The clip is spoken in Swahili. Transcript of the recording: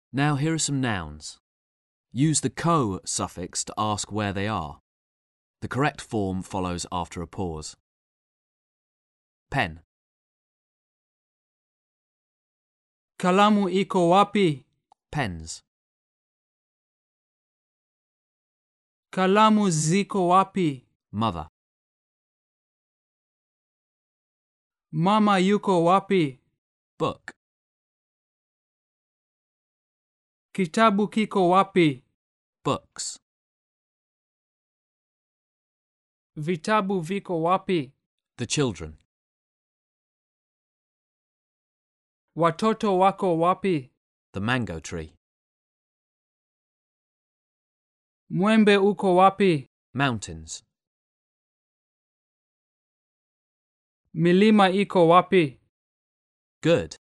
Now here are some nouns. Use the ko suffix to ask where they are. The correct form follows after a pause. Pen. Kalamu iko wapi? Pens. Kalamu ziko wapi? Mother. Mama yuko wapi? Book. Kitabu kiko wapi? Books. Vitabu viko wapi? The children. Watoto wako wapi? The mango tree. Mwembe uko wapi? Mountains. Milima iko wapi? Good.